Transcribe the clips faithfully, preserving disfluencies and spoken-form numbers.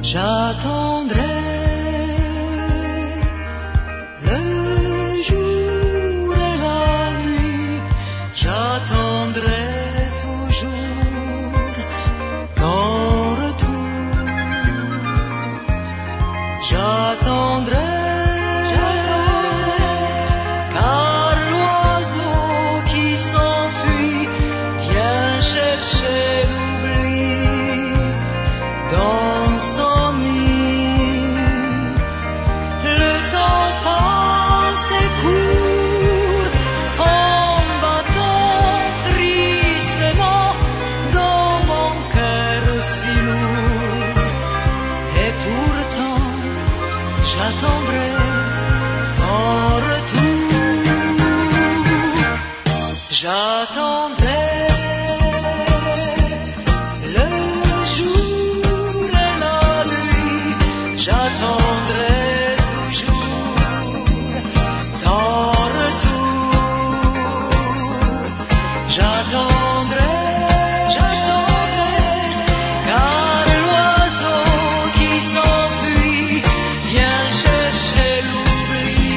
J'attendrai le jour et la nuit, j'attendrai toujours ton retour. J'attendrai, car l'oiseau qui s'enfuit vient chercher l'oubli dans son nid. Le temps passe et court en battant tristement dans mon cœur si lourd. Et pourtant j'attendrai ton retour. J'attendrai le jour et la nuit, j'attendrai toujours ton retour. J'attendrai, j'attendrai, car l'oiseau qui s'enfuit vient chercher l'oubli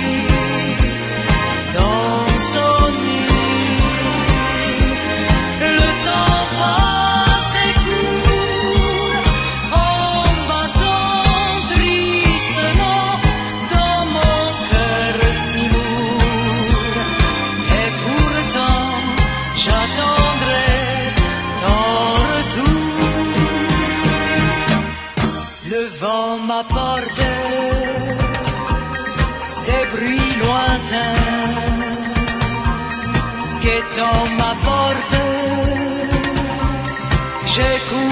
dans son nid. Le temps passe et court en battant tristement dans mon cœur si lourd. Et pourtant j'attendrai ton retour. Le vent m'apporte des bruits lointains, guettant ma porte, j'écoute